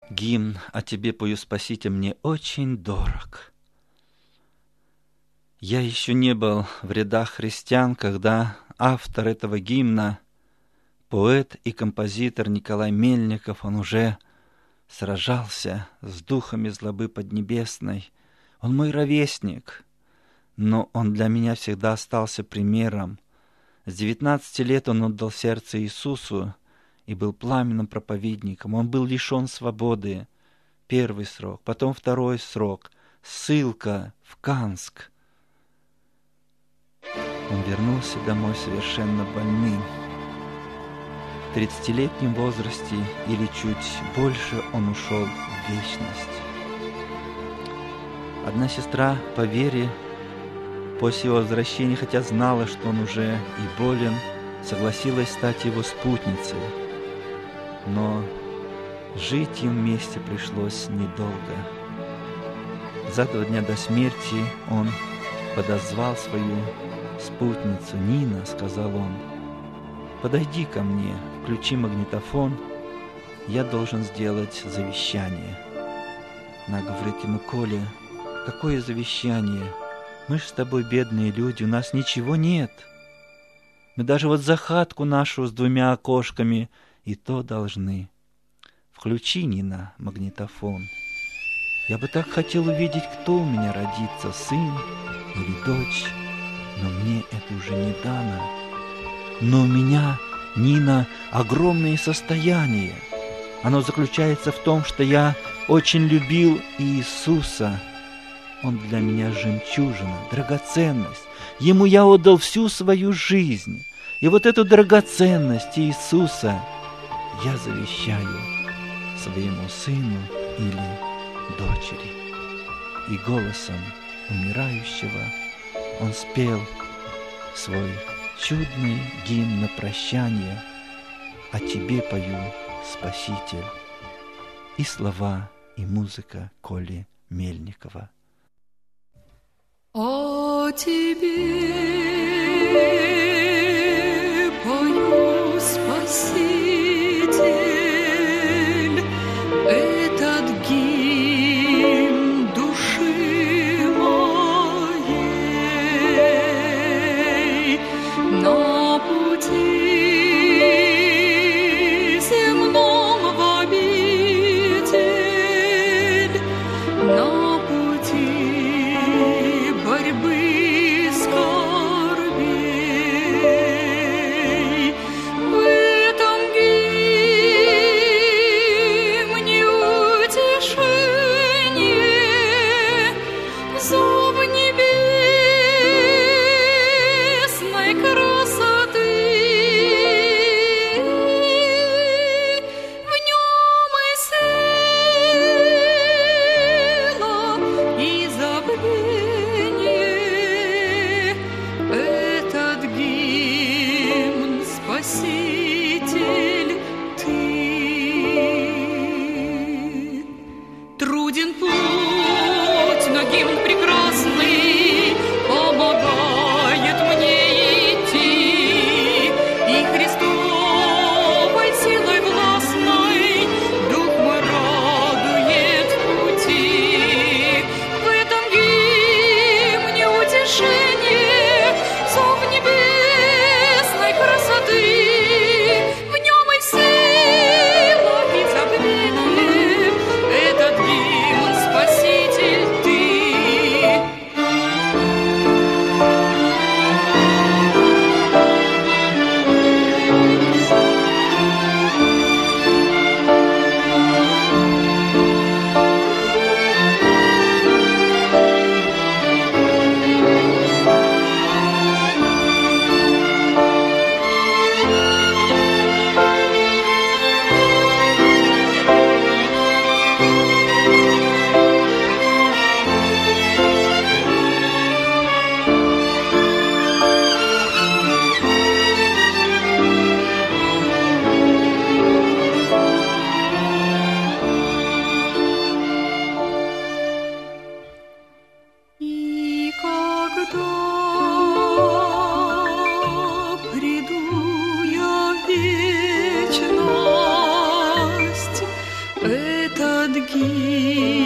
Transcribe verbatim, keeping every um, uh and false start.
Гимн «О тебе пою, Спаситель» мне очень дорог. Я еще не был в рядах христиан, когда автор этого гимна, поэт и композитор Николай Мельников, он уже сражался с духами злобы поднебесной. Он мой ровесник, но он для меня всегда остался примером. С девятнадцати лет он отдал сердце Иисусу и был пламенным проповедником. Он был лишен свободы. Первый срок, потом второй срок, ссылка в Канск. Он вернулся домой совершенно больным. В тридцатилетнем возрасте или чуть больше он ушел в вечность. Одна сестра по вере после его возвращения, хотя знала, что он уже и болен, согласилась стать его спутницей. Но жить им вместе пришлось недолго. За два дня до смерти он подозвал свою спутницу. «Нина», — сказал он, — «подойди ко мне, включи магнитофон, я должен сделать завещание». Она говорит ему: «Коля, какое завещание? Мы ж с тобой бедные люди, у нас ничего нет. Мы даже вот за хатку нашу с двумя окошками и то должны. Включи, Нина, магнитофон. Я бы так хотел увидеть, кто у меня родится, сын или дочь, но мне это уже не дано. Но у меня, Нина, огромное состояние. Оно заключается в том, что я очень любил Иисуса. Он для меня жемчужина, драгоценность. Ему я отдал всю свою жизнь. И вот эту драгоценность Иисуса я завещаю своему сыну или дочери». И голосом умирающего он спел свой чудный гимн на прощание: «О тебе пою, Спаситель». И слова, и музыка Коли Мельникова. О тебе пою, Спаситель, этот гимн души моей. На пути земном в обитель, на борьбы скорбей. В этом гимне утешение, зов небесной красоты. В нем и сила, и забвение. Этот гимн, Спаситель, ты. Труден путь, но гимн прекрасный помогает мне идти, и Христовой силой властной дух мой радует в пути. В этом гимне утешение, зов небесной красоты. В нем и сила, и забвение. Этот гимн спаситель. под гимн.